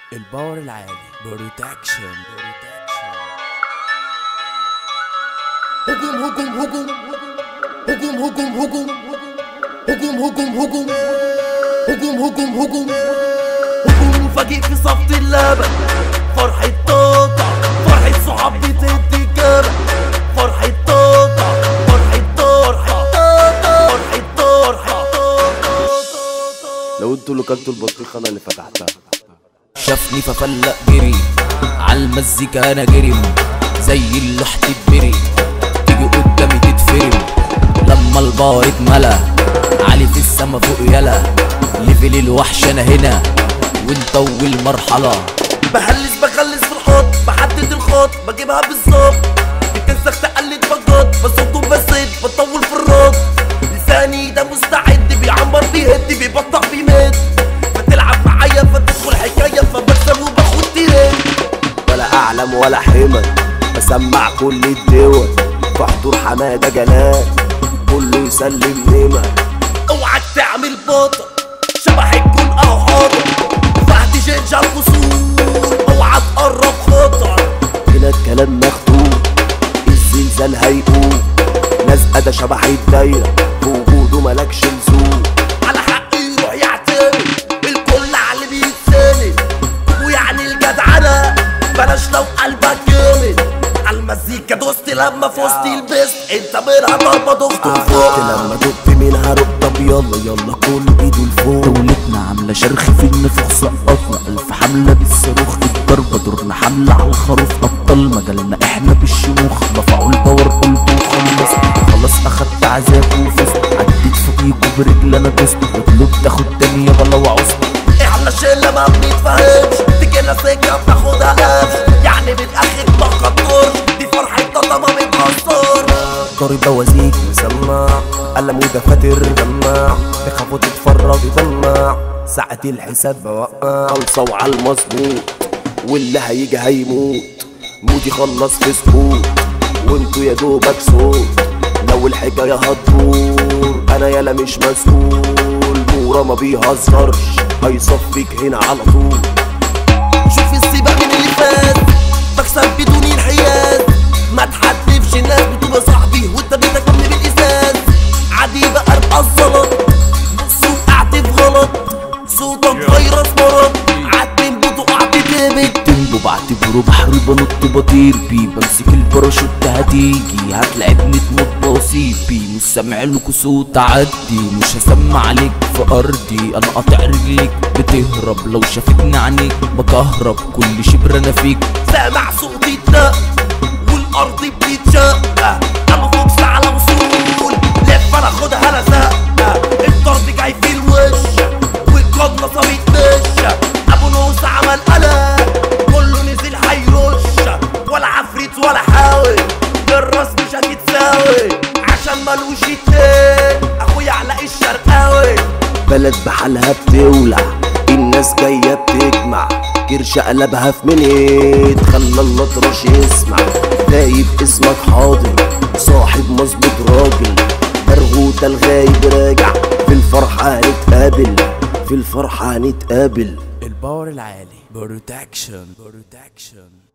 الباور العالي بروتكشن. هجوم هجوم هجوم هجوم هجوم هجوم هجوم هجوم هجوم هجوم هجوم هجوم هجوم مفاجئ في صفت اللبن، فرحة توطة، فرحة صحاب بتدي جبل، فرحة توطة، فرحة توطة، فرحة توطة. لو انتوا اللي كلتوا البطيخة انا اللي فتحتها. شافني ففلق جري عالمزيكا انا جرم زي اللوح تتبري، تيجي قدامي تتفرم لما البار اتملى عالي في السما فوق يلا ليفل الوحش انا هنا وانت اول مرحلة. بهلس بخلص في الحوض، بحدد الخط بجيبها بالظبط، بتنسخ تقلد بجد بصوت بسد بطول في الرد، لساني ده مستعد بيعمر بيهد بيبطأ بيمد، فتلعب معايا فتدخل حكاية فبكسب وباخد ترند. ولا اعلم ولا حمل بسمع كل الدول في حضور حمادة جلال كله يسلم نمر. اوعك تعمل بطل شبح الجون او حاضر، فهد جنجة الفصول اوعى تقرب خطر. هنا الكلام مخدوم الزلزال هيقوم، لازقة ده شبح الدايرة في وجوده ملكش لزوم. على حق يروح يعتمد الكل على اللي بيتسند، ويعني الجدعنة بلاش لو قلبك جامد. عالمزيكا دوست لما فزت لبست انت منها ضربة ضغط فوق. لما دقت منها طب يلا يلا كل ايده لفوق. دولتنا عاملة شرخ في النفوخ سقطنا ألف حملة بالصاروخ، الضربة دورنا حملة على الخروف، أبطال مجالنا احنا بالشموخ، رفعوا الباور قلت وخلص خلاص أخدت عذاب وفزت، عديت فوقيكوا برجل أنا دوست، واطلب تاخد تاني يابا لو عوزت. احنا شلة ما بنتفهمش، تجينا سكة بتاخدها قفش، يعني بتأخد ما خطرش، دي فرحة طاطا ما بتخسر. ضارب بوازيك مسمع قلم ودفاتر جمع، تخاف وتتفرج تدمع ساعة الحساب بوقع خلصة وعلى المظبوط، واللي هيجي هيموت مودي خلص في سكوت، وانتوا يا دوبك صوت. لو الحكاية هتدور انا يالا مش مسؤول، نورا ما بيهزرش هيصفيك هنا على طول. شوف السباق من اللي فات بكسب بدون انحياز، ما تحدفش الناس بتبقى صاحبي وانت بتكمل بالازاز، عادي بقى ابقى الزلط وقعت في غلط، صوتك فيروس مرض عدم بتقع تتهبط. تنبو بعتبره بحر بنط بطير بيه، بمسك الباراشوت هتيجي هتلعبني تموت بصيب بيه، مش سامع لكوا صوت عدي مش هسمع عليك في ارضي، انا قاطع رجليك بتهرب لو شافتني عينيك بكهرب كل شبر انا فيك. سامع صوتي اتنق والارض بتتشق، انا فوكس على وصول لف انا خدها لزقه، الضرب جاي في الوش والقبله صابت مش، ابو نوس عمل قلق كله نزل هيرش، ولا عفريت ولا حاول الراس مش هتتساوي عشان ملوش اتنين اخويا علاء الشرقاوي. بلد بحالها بتولع الناس جاية بتجمع، كرش قلبها في منيت خلى الأطرش يسمع، غايب اسمك حاضر صاحب مظبوط راجل، برغوت الغايب راجع في الفرحة هنتقابل، في الفرحة هنتقابل. الباور العالي بروتكشن.